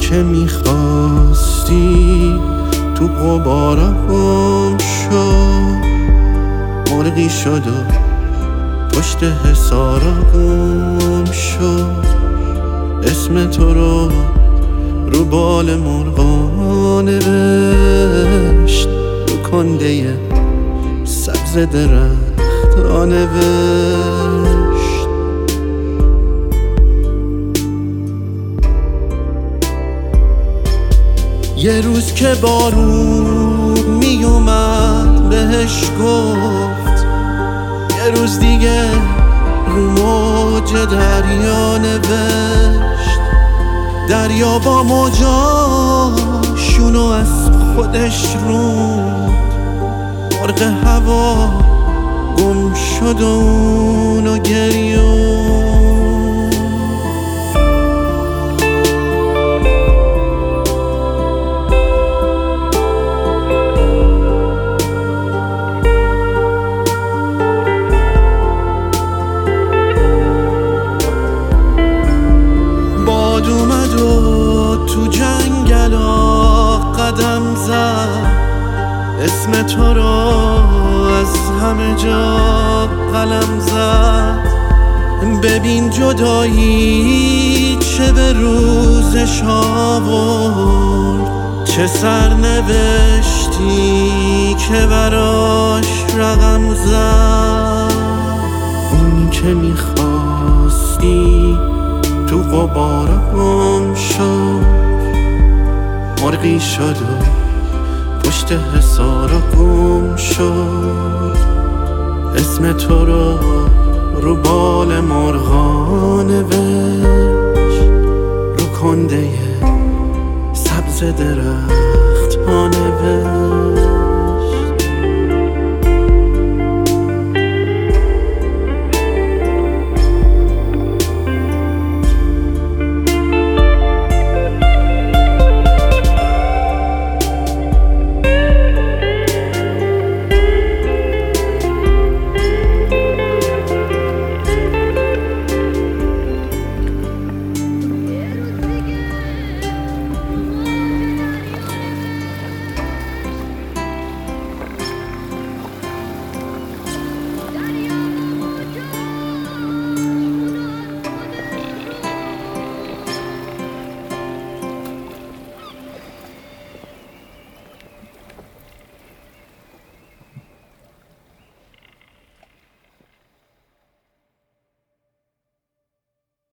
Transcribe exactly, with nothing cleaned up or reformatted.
که میخواستی تو غبارا گم شد، مرغی شد و پشت حصارا گم شد. اسم تو رو رو بال مرغا نوشت، رو کنده سبز درخت ها نوشت. یه روز که بارون می اومد بهش گفت، یه روز دیگه رو موج دریا نوشت. دریا با موجاشونو از خودش روند، مرغ هوا گم شد و اونو گریون. باد اومد و تو جنگلا قدم زد، اسم تو رو از همه جا قلم زد. ببین جدایی چه به روزش آورد، چه سرنوشتی که براش رقم زد. اون که میخواستی تو غبارا گم شد، مرغی شد و پشت حصارا گم شد. اسم تو رو رو بال مرغا نوشت، رو کنده سبز درخت ها نوشت.